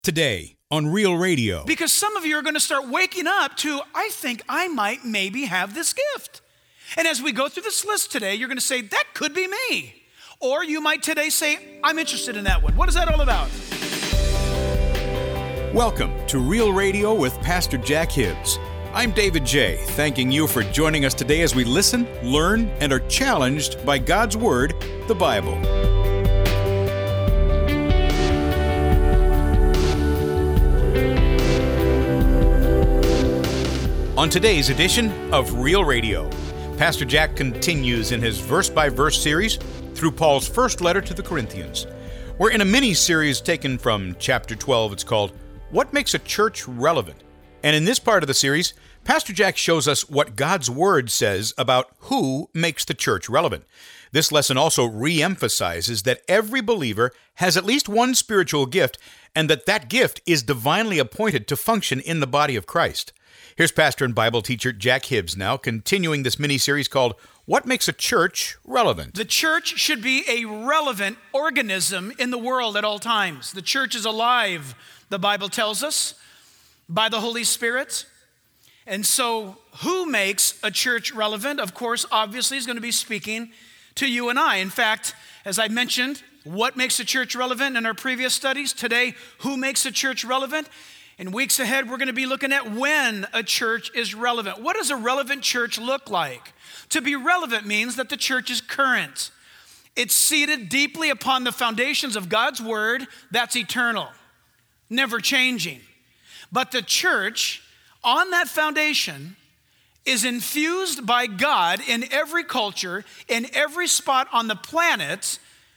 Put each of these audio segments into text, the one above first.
Today on Real Radio. Because some of you are going to start waking up to, I think I might maybe have this gift. And as we go through this list today, you're going to say, that could be me. Or you might today say, I'm interested in that one. What is that all about? Welcome to Real Radio with Pastor Jack Hibbs. I'm David J., thanking you for joining us today as we listen, learn, and are challenged by God's Word, the Bible. On today's edition of Real Radio, Pastor Jack continues in his verse-by-verse series through Paul's first letter to the Corinthians. We're in a mini-series taken from chapter 12. It's called, What Makes a Church Relevant? And in this part of the series, Pastor Jack shows us what God's Word says about who makes the church relevant. This lesson also re-emphasizes that every believer has at least one spiritual gift, and that gift is divinely appointed to function in the body of Christ. Here's pastor and Bible teacher Jack Hibbs now, continuing this mini-series called, What Makes a Church Relevant? The church should be a relevant organism in the world at all times. The church is alive, the Bible tells us, by the Holy Spirit. And so, who makes a church relevant? Of course, obviously, he's going to be speaking to you and I. In fact, as I mentioned, what makes a church relevant in our previous studies? Today, who makes a church relevant? In weeks ahead, we're going to be looking at when a church is relevant. What does a relevant church look like? To be relevant means that the church is current. It's seated deeply upon the foundations of God's Word that's eternal, never changing. But the church, on that foundation, is infused by God in every culture, in every spot on the planet,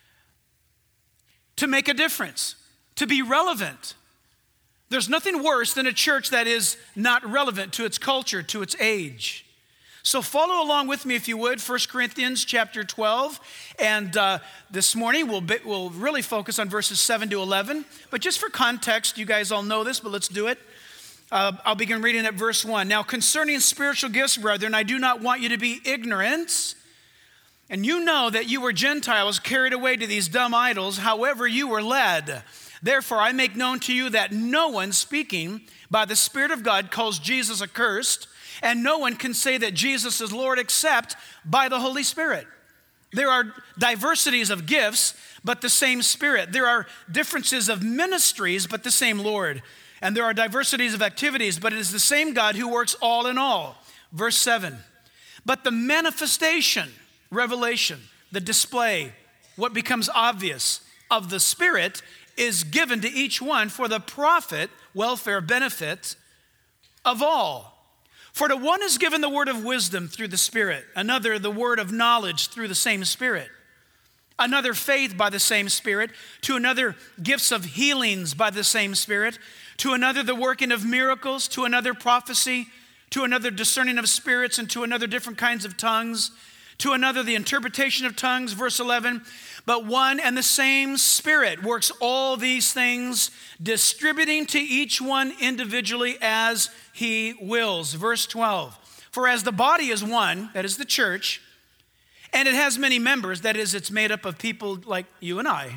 to make a difference, to be relevant. There's nothing worse than a church that is not relevant to its culture, to its age. So follow along with me if you would, 1 Corinthians chapter 12. And this morning we'll really focus on verses 7 to 11. But just for context, you guys all know this, but let's do it. I'll begin reading at verse 1. Now concerning spiritual gifts, brethren, I do not want you to be ignorant. And you know that you were Gentiles carried away to these dumb idols, however you were led. Therefore, I make known to you that no one speaking by the Spirit of God calls Jesus accursed, and no one can say that Jesus is Lord except by the Holy Spirit. There are diversities of gifts, but the same Spirit. There are differences of ministries, but the same Lord. And there are diversities of activities, but it is the same God who works all in all. Verse 7. But the manifestation, revelation, the display, what becomes obvious of the Spirit is given to each one for the profit, welfare, benefit of all. For to one is given the word of wisdom through the Spirit, another the word of knowledge through the same Spirit, another faith by the same Spirit, to another gifts of healings by the same Spirit, to another the working of miracles, to another prophecy, to another discerning of spirits, and to another different kinds of tongues, to another the interpretation of tongues, verse 11. But one and the same Spirit works all these things, distributing to each one individually as he wills. Verse 12. For as the body is one, that is the church, and it has many members, that is, it's made up of people like you and I.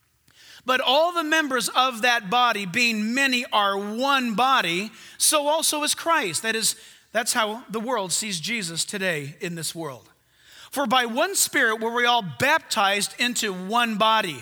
But all the members of that body, being many, are one body, so also is Christ. That is, that's how the world sees Jesus today in this world. For by one Spirit were we all baptized into one body,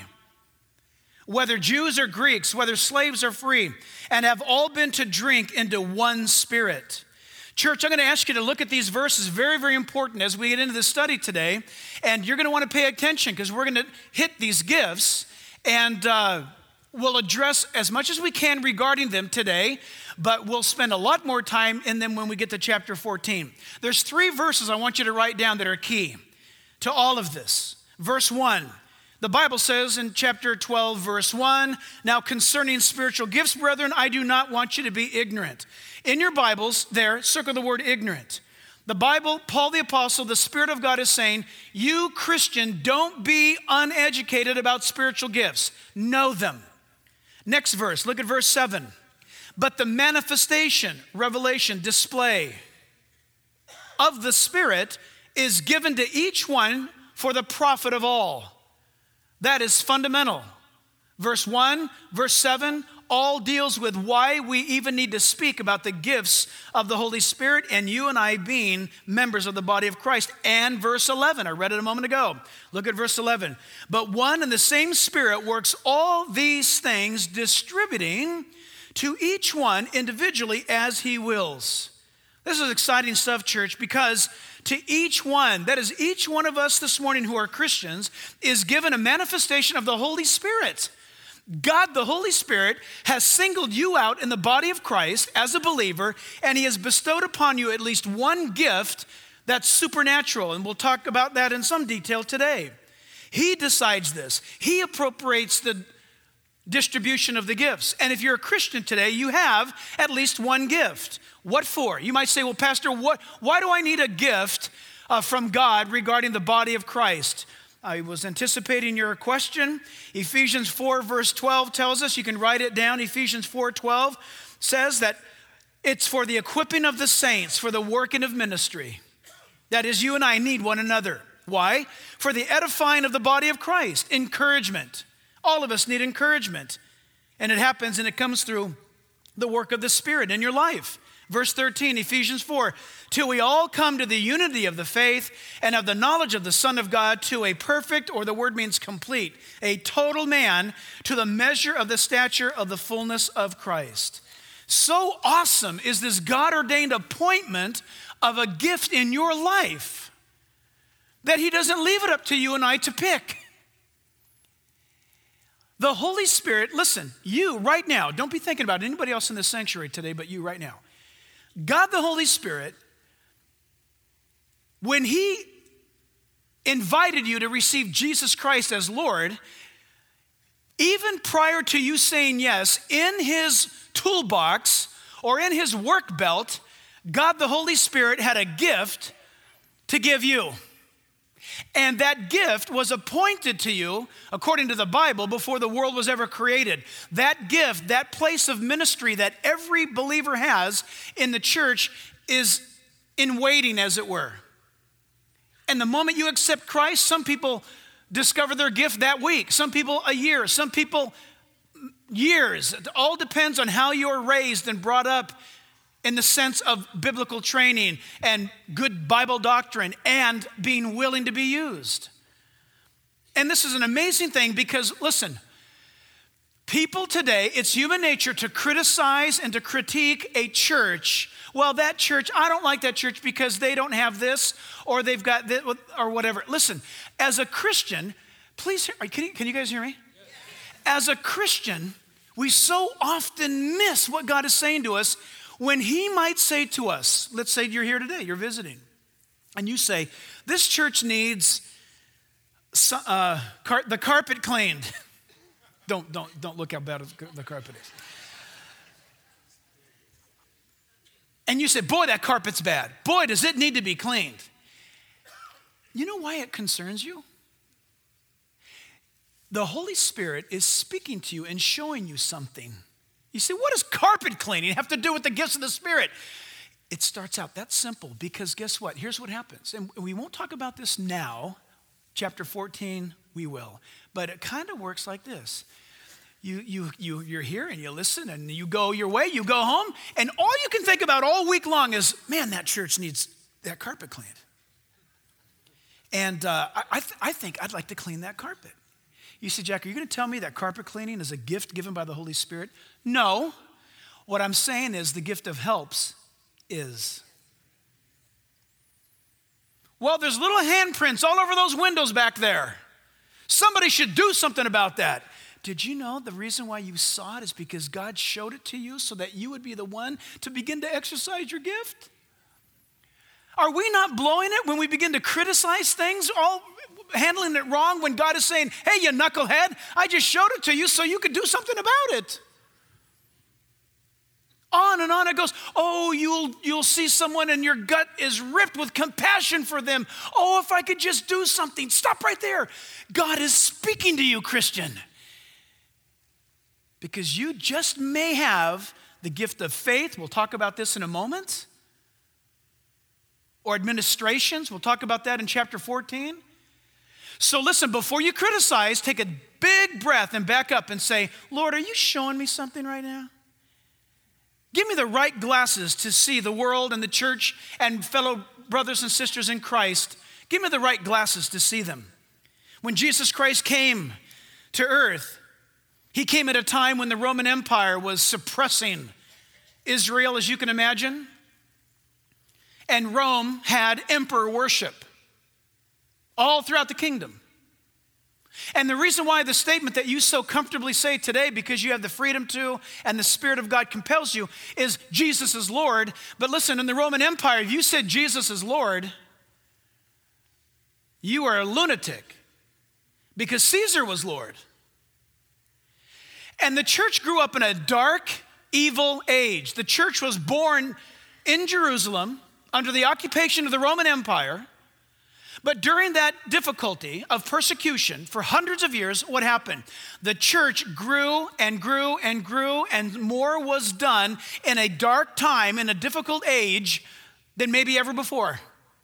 whether Jews or Greeks, whether slaves or free, and have all been to drink into one Spirit. Church, I'm going to ask you to look at these verses, very, very important as we get into this study today. And you're going to want to pay attention because we're going to hit these gifts and we'll address as much as we can regarding them today, but we'll spend a lot more time in them when we get to chapter 14. There's 3 verses I want you to write down that are key to all of this. Verse 1, the Bible says in chapter 12, verse 1, now concerning spiritual gifts, brethren, I do not want you to be ignorant. In your Bibles there, circle the word ignorant. The Bible, Paul the Apostle, the Spirit of God is saying, you Christian, don't be uneducated about spiritual gifts. Know them. Next verse, look at verse 7. But the manifestation, revelation, display of the Spirit is given to each one for the profit of all. That is fundamental. Verse 1, verse 7, all deals with why we even need to speak about the gifts of the Holy Spirit and you and I being members of the body of Christ. And verse 11, I read it a moment ago. Look at verse 11. But one and the same Spirit works all these things, distributing to each one individually as he wills. This is exciting stuff, church, because to each one, that is each one of us this morning who are Christians, is given a manifestation of the Holy Spirit. God, the Holy Spirit, has singled you out in the body of Christ as a believer, and he has bestowed upon you at least one gift that's supernatural, and we'll talk about that in some detail today. He decides this. He appropriates the distribution of the gifts. And if you're a Christian today, you have at least one gift. What for? You might say, well, Pastor, why do I need a gift from God regarding the body of Christ? I was anticipating your question. Ephesians 4 verse 12 tells us, you can write it down, Ephesians 4:12 says that it's for the equipping of the saints, for the working of ministry. That is, you and I need one another. Why? For the edifying of the body of Christ, encouragement. All of us need encouragement. And it happens and it comes through the work of the Spirit in your life. Verse 13, Ephesians 4, till we all come to the unity of the faith and of the knowledge of the Son of God, to a perfect, or the word means complete, a total man, to the measure of the stature of the fullness of Christ. So awesome is this God-ordained appointment of a gift in your life that he doesn't leave it up to you and I to pick. The Holy Spirit, listen, you right now, don't be thinking about anybody else in this sanctuary today, but you right now. God the Holy Spirit, when he invited you to receive Jesus Christ as Lord, even prior to you saying yes, in his toolbox or in his work belt, God the Holy Spirit had a gift to give you. And that gift was appointed to you, according to the Bible, before the world was ever created. That gift, that place of ministry that every believer has in the church is in waiting, as it were. And the moment you accept Christ, some people discover their gift that week, some people a year, some people years. It all depends on how you're raised and brought up in the sense of biblical training and good Bible doctrine and being willing to be used. And this is an amazing thing because, listen, people today, it's human nature to criticize and to critique a church. Well, that church, I don't like that church because they don't have this or they've got this or whatever. Listen, as a Christian, please, can you guys hear me? As a Christian, we so often miss what God is saying to us when he might say to us, let's say you're here today, you're visiting, and you say, this church needs the carpet cleaned. Don't look how bad the carpet is. And you say, boy, that carpet's bad. Boy, does it need to be cleaned. You know why it concerns you? The Holy Spirit is speaking to you and showing you something. You say, what does carpet cleaning have to do with the gifts of the Spirit? It starts out that simple because guess what? Here's what happens. And we won't talk about this now. Chapter 14, we will. But it kind of works like this. You're here and you listen and you go your way, you go home, and all you can think about all week long is, man, that church needs that carpet cleaned. And I think I'd like to clean that carpet. You say, Jack, are you going to tell me that carpet cleaning is a gift given by the Holy Spirit? No. What I'm saying is the gift of helps is. Well, there's little handprints all over those windows back there. Somebody should do something about that. Did you know the reason why you saw it is because God showed it to you so that you would be the one to begin to exercise your gift? Are we not blowing it when we begin to criticize things, all handling it wrong, when God is saying, hey, you knucklehead, I just showed it to you so you could do something about it? On and on it goes. Oh, you'll see someone and your gut is ripped with compassion for them. Oh, if I could just do something. Stop right there. God is speaking to you, Christian. Because you just may have the gift of faith. We'll talk about this in a moment. Or administrations. We'll talk about that in chapter 14. So listen, before you criticize, take a big breath and back up and say, Lord, are you showing me something right now? Give me the right glasses to see the world and the church and fellow brothers and sisters in Christ. Give me the right glasses to see them. When Jesus Christ came to earth, he came at a time when the Roman Empire was suppressing Israel, as you can imagine. And Rome had emperor worship all throughout the kingdom. And the reason why the statement that you so comfortably say today, because you have the freedom to and the Spirit of God compels you, is Jesus is Lord. But listen, in the Roman Empire, if you said Jesus is Lord, you are a lunatic, because Caesar was Lord. And the church grew up in a dark, evil age. The church was born in Jerusalem under the occupation of the Roman Empire. But during that difficulty of persecution for hundreds of years, what happened? The church grew and grew and grew, and more was done in a dark time, in a difficult age, than maybe ever before.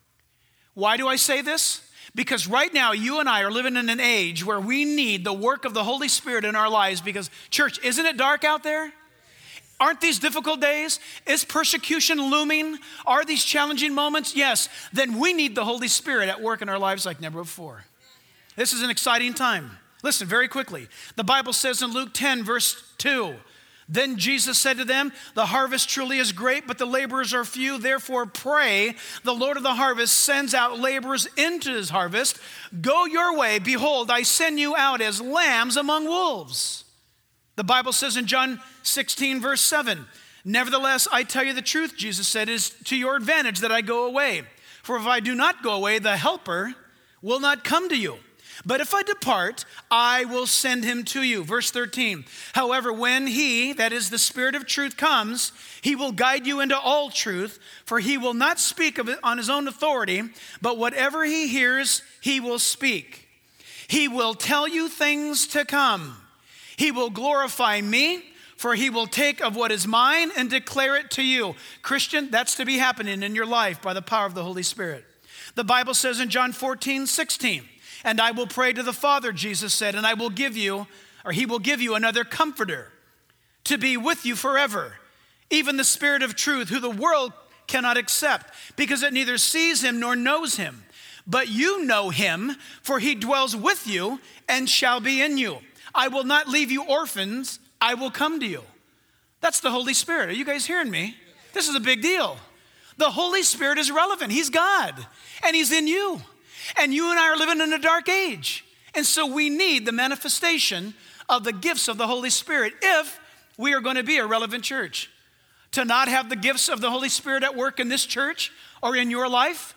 Why do I say this? Because right now, you and I are living in an age where we need the work of the Holy Spirit in our lives, because, church, isn't it dark out there? Aren't these difficult days? Is persecution looming? Are these challenging moments? Yes. Then we need the Holy Spirit at work in our lives like never before. This is an exciting time. Listen very quickly. The Bible says in Luke 10, verse 2, then Jesus said to them, the harvest truly is great, but the laborers are few. Therefore pray, the Lord of the harvest sends out laborers into his harvest. Go your way. Behold, I send you out as lambs among wolves. The Bible says in John 16, verse 7, nevertheless, I tell you the truth, Jesus said, it is to your advantage that I go away. For if I do not go away, the helper will not come to you. But if I depart, I will send him to you. Verse 13, however, when he, that is the Spirit of truth, comes, he will guide you into all truth, for he will not speak of it on his own authority, but whatever he hears, he will speak. He will tell you things to come. He will glorify me, for he will take of what is mine and declare it to you. Christian, that's to be happening in your life by the power of the Holy Spirit. The Bible says in John 14, 16, and I will pray to the Father, Jesus said, and I will give you, or he will give you another comforter to be with you forever, even the Spirit of truth, who the world cannot accept, because it neither sees him nor knows him. But you know him, for he dwells with you and shall be in you. I will not leave you orphans, I will come to you. That's the Holy Spirit. Are you guys hearing me? This is a big deal. The Holy Spirit is relevant. He's God, and he's in you. And you and I are living in a dark age. And so we need the manifestation of the gifts of the Holy Spirit if we are going to be a relevant church. To not have the gifts of the Holy Spirit at work in this church or in your life,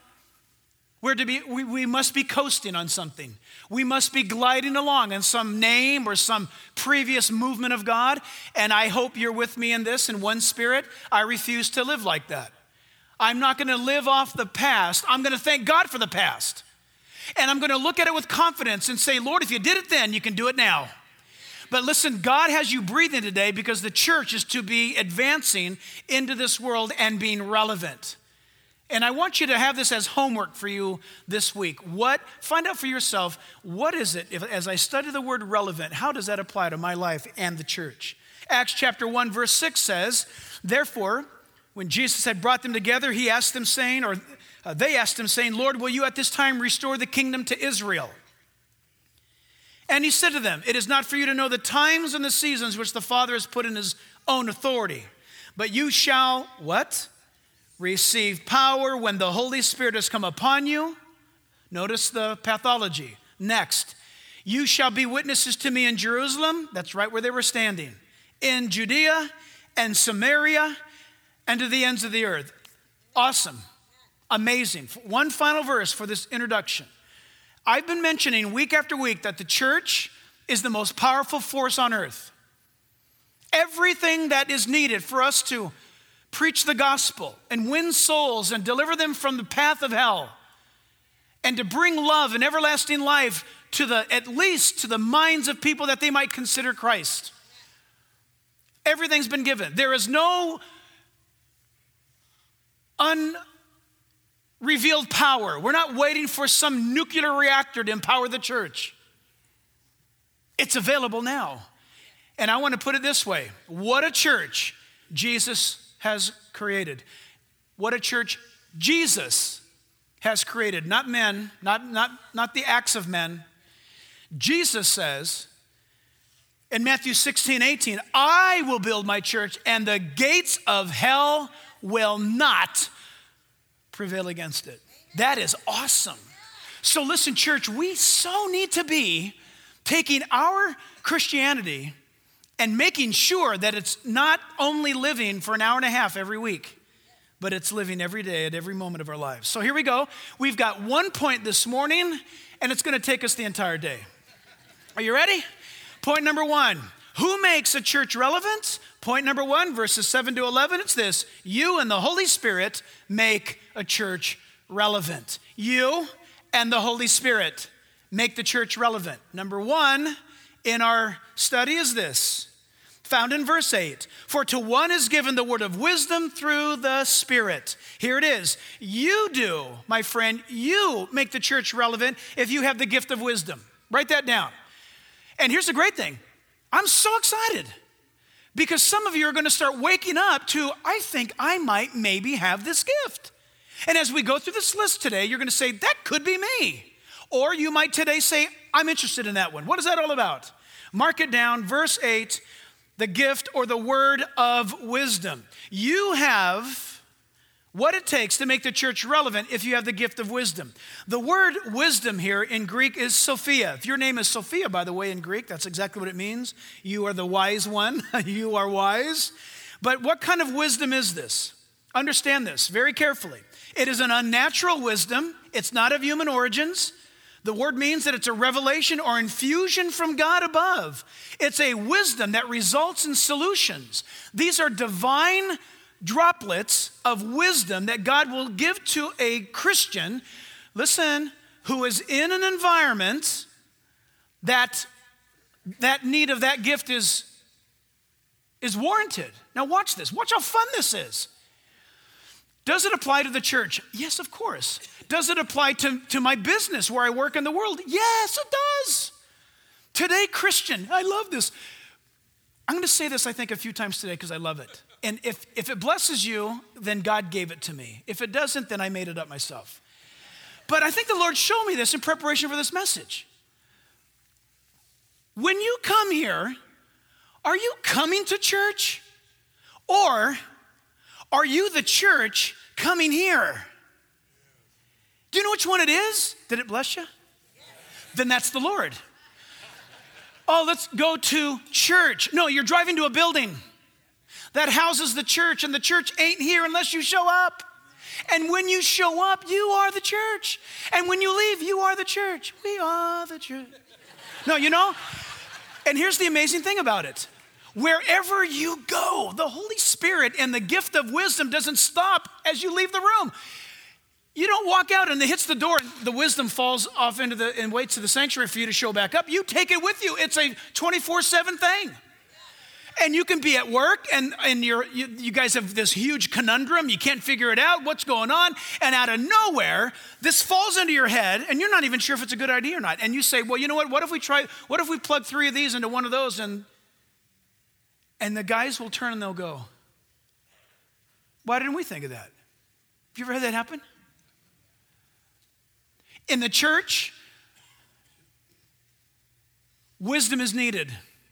we must be coasting on something. We must be gliding along in some name or some previous movement of God. And I hope you're with me in this in one spirit. I refuse to live like that. I'm not going to live off the past. I'm going to thank God for the past. And I'm going to look at it with confidence and say, Lord, if you did it then, you can do it now. But listen, God has you breathing today because the church is to be advancing into this world and being relevant. And I want you to have this as homework for you this week. Find out for yourself, what is it, as I study the word relevant, how does that apply to my life and the church? Acts chapter 1, verse 6 says, therefore, when Jesus had brought them together, they asked him, saying, Lord, will you at this time restore the kingdom to Israel? And he said to them, it is not for you to know the times and the seasons which the Father has put in his own authority, but you shall, what? Receive power when the Holy Spirit has come upon you. Notice the pathology. Next, you shall be witnesses to me in Jerusalem, that's right where they were standing, in Judea and Samaria, and to the ends of the earth. Awesome. Amazing. One final verse for this introduction. I've been mentioning week after week that the church is the most powerful force on earth. Everything that is needed for us to preach the gospel and win souls and deliver them from the path of hell and to bring love and everlasting life at least to the minds of people that they might consider Christ. Everything's been given. There is no revealed power. We're not waiting for some nuclear reactor to empower the church. It's available now. And I want to put it this way. What a church Jesus has created. What a church Jesus has created. Not men, not the acts of men. Jesus says in Matthew 16:18, I will build my church and the gates of hell will not prevail against it. That is awesome. So listen, church, we so need to be taking our Christianity and making sure that it's not only living for an hour and a half every week, but it's living every day at every moment of our lives. So here we go. We've got 1 point this morning, and it's going to take us the entire day. Are you ready? Point number 1. Who makes a church relevant? Point number 1, verses 7 to 11, it's this. You and the Holy Spirit make a church relevant. You and the Holy Spirit make the church relevant. Number 1 in our study is this, found in verse 8. For to one is given the word of wisdom through the Spirit. Here it is. You do, my friend, you make the church relevant if you have the gift of wisdom. Write that down. And here's the great thing. I'm so excited because some of you are going to start waking up to, I think I might maybe have this gift. And as we go through this list today, you're going to say, that could be me. Or you might today say, I'm interested in that one. What is that all about? Mark it down, verse 8, the gift or the word of wisdom. You have what it takes to make the church relevant if you have the gift of wisdom. The word wisdom here in Greek is Sophia. If your name is Sophia, by the way, in Greek, that's exactly what it means. You are the wise one. You are wise. But what kind of wisdom is this? Understand this very carefully. It is an unnatural wisdom. It's not of human origins. The word means that it's a revelation or infusion from God above. It's a wisdom that results in solutions. These are divine droplets of wisdom that God will give to a Christian, listen, who is in an environment that need of that gift is warranted. Now watch this. Watch how fun this is. Does it apply to the church? Yes, of course. Does it apply to my business where I work in the world? Yes, it does. Today, Christian, I love this. I'm going to say this, I think, a few times today because I love it. And if it blesses you, then God gave it to me. If it doesn't, then I made it up myself. But I think the Lord showed me this in preparation for this message. When you come here, are you coming to church? Or are you the church coming here? Do you know which one it is? Did it bless you? Then that's the Lord. Oh, let's go to church. No, you're driving to a building that houses the church, and the church ain't here unless you show up. And when you show up, you are the church. And when you leave, you are the church. We are the church. No, you know? And here's the amazing thing about it. Wherever you go, the Holy Spirit and the gift of wisdom doesn't stop as you leave the room. You don't walk out and it hits the door and the wisdom falls off and waits to the sanctuary for you to show back up. You take it with you. It's a 24/7 thing. And you can be at work and you guys have this huge conundrum. You can't figure it out. What's going on? And out of nowhere, this falls into your head and you're not even sure if it's a good idea or not. And you say, well, you know what? What if we plug 3 of these into one of those? And the guys will turn and they'll go, why didn't we think of that? Have you ever had that happen? In the church, wisdom is needed.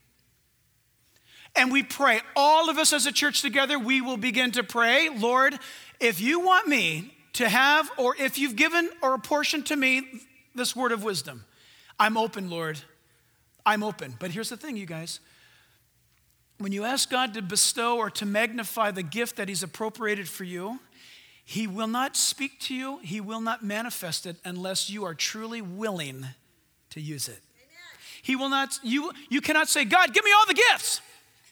And we pray, all of us as a church together, we will begin to pray, Lord, if you want me to have, or if you've given or apportioned to me this word of wisdom, I'm open, Lord. I'm open. But here's the thing, you guys. When you ask God to bestow or to magnify the gift that he's appropriated for you, he will not speak to you, he will not manifest it unless you are truly willing to use it. Amen. He will not, you cannot say, God, give me all the gifts.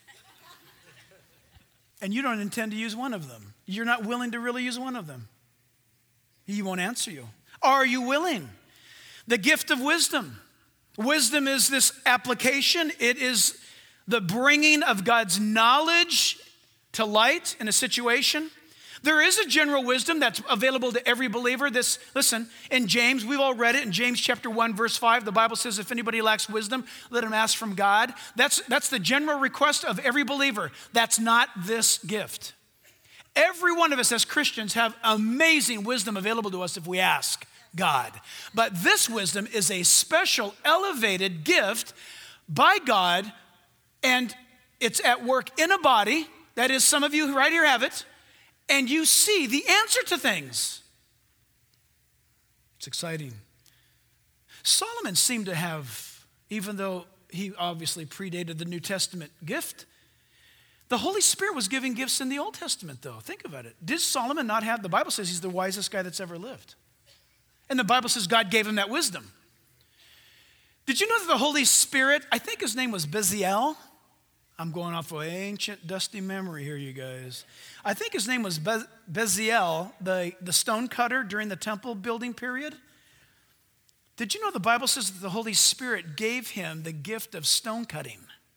And you don't intend to use one of them. You're not willing to really use one of them. He won't answer you. Are you willing? The gift of wisdom. Wisdom is this application. It is the bringing of God's knowledge to light in a situation. There is a general wisdom that's available to every believer. Listen, in James, we've all read it. In James chapter 1, verse 5, the Bible says, if anybody lacks wisdom, let him ask from God. That's the general request of every believer. That's not this gift. Every one of us as Christians have amazing wisdom available to us if we ask God. But this wisdom is a special, elevated gift by God, and it's at work in a body. That is, some of you right here have it. And you see the answer to things. It's exciting. Solomon seemed to have, even though he obviously predated the New Testament gift, the Holy Spirit was giving gifts in the Old Testament, though. Think about it. Did Solomon not have, the Bible says he's the wisest guy that's ever lived. And the Bible says God gave him that wisdom. Did you know that the Holy Spirit, I think his name was Bezalel. I'm going off of ancient, dusty memory here, you guys. I think his name was Bezalel, the stone cutter during the temple building period. Did you know the Bible says that the Holy Spirit gave him the gift of stone cutting?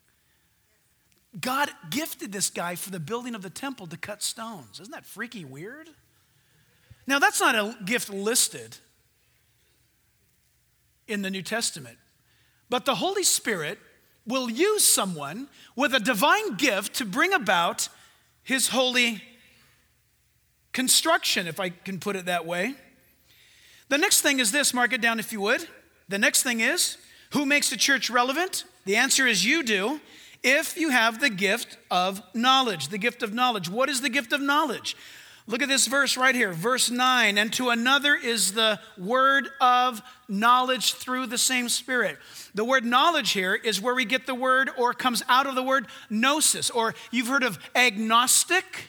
God gifted this guy for the building of the temple to cut stones. Isn't that freaky weird? Now, that's not a gift listed in the New Testament, but the Holy Spirit will use someone with a divine gift to bring about his holy construction, if I can put it that way. The next thing is this, mark it down if you would. The next thing is, who makes the church relevant? The answer is you do, if you have the gift of knowledge. The gift of knowledge. What is the gift of knowledge? Look at this verse right here, verse 9. And to another is the word of knowledge through the same Spirit. The word knowledge here is where we get the word, or comes out of the word gnosis. Or you've heard of agnostic,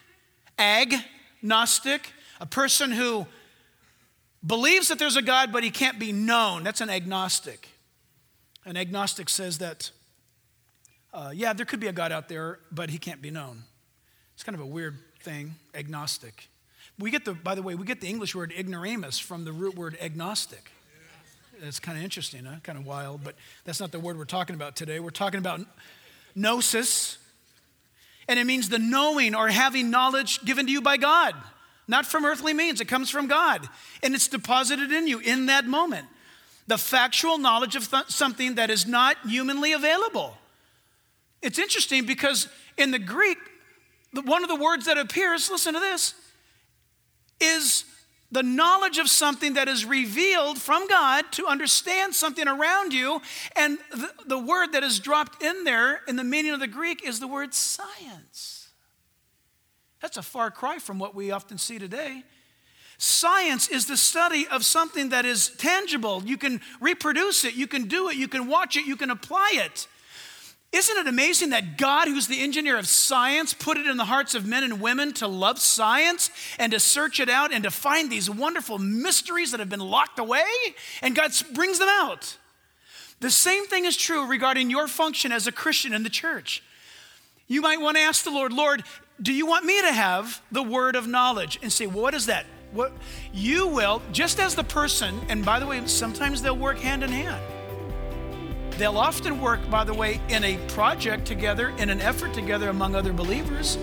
a person who believes that there's a God, but he can't be known. That's an agnostic. An agnostic says that, there could be a God out there, but he can't be known. It's kind of a weird thing, agnostic. By the way, we get the English word ignoramus from the root word agnostic. It's kind of interesting, huh? Kind of wild, but that's not the word we're talking about today. We're talking about gnosis, and it means the knowing or having knowledge given to you by God, not from earthly means. It comes from God, and it's deposited in you in that moment. The factual knowledge of something that is not humanly available. It's interesting because in the Greek, one of the words that appears, listen to this, is the knowledge of something that is revealed from God to understand something around you. And the word that is dropped in there in the meaning of the Greek is the word science. That's a far cry from what we often see today. Science is the study of something that is tangible. You can reproduce it, you can do it, you can watch it, you can apply it. Isn't it amazing that God, who's the engineer of science, put it in the hearts of men and women to love science and to search it out and to find these wonderful mysteries that have been locked away, and God brings them out. The same thing is true regarding your function as a Christian in the church. You might want to ask the Lord, Lord, do you want me to have the word of knowledge? And say, well, what is that? What you will, just as the person, and by the way, sometimes they'll work hand in hand. They'll often work, by the way, in a project together, in an effort together among other believers.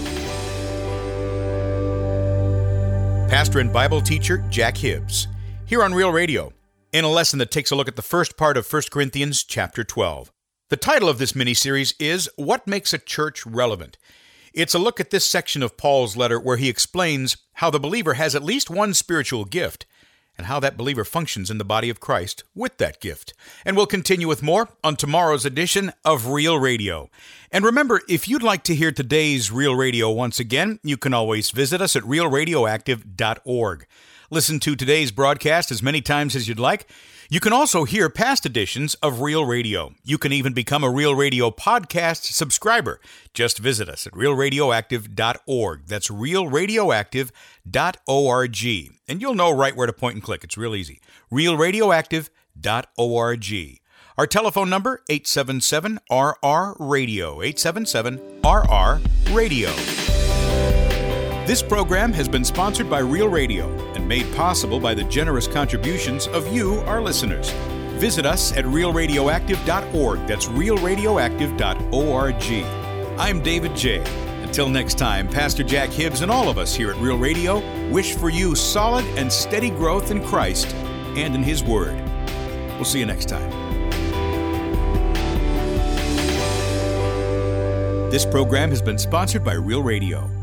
Pastor and Bible teacher Jack Hibbs, here on Real Radio, in a lesson that takes a look at the first part of 1 Corinthians chapter 12. The title of this mini-series is What Makes a Church Relevant? It's a look at this section of Paul's letter where he explains how the believer has at least one spiritual gift, and how that believer functions in the body of Christ with that gift. And we'll continue with more on tomorrow's edition of Real Radio. And remember, if you'd like to hear today's Real Radio once again, you can always visit us at realradioactive.org. Listen to today's broadcast as many times as you'd like. You can also hear past editions of Real Radio. You can even become a Real Radio podcast subscriber. Just visit us at realradioactive.org. That's realradioactive.org. And you'll know right where to point and click. It's real easy. realradioactive.org. Our telephone number, 877-RR-RADIO. 877-RR-RADIO. This program has been sponsored by Real Radio and made possible by the generous contributions of you, our listeners. Visit us at realradioactive.org. That's realradioactive.org. I'm David J., and Till next time, Pastor Jack Hibbs and all of us here at Real Radio wish for you solid and steady growth in Christ and in His Word. We'll see you next time. This program has been sponsored by Real Radio.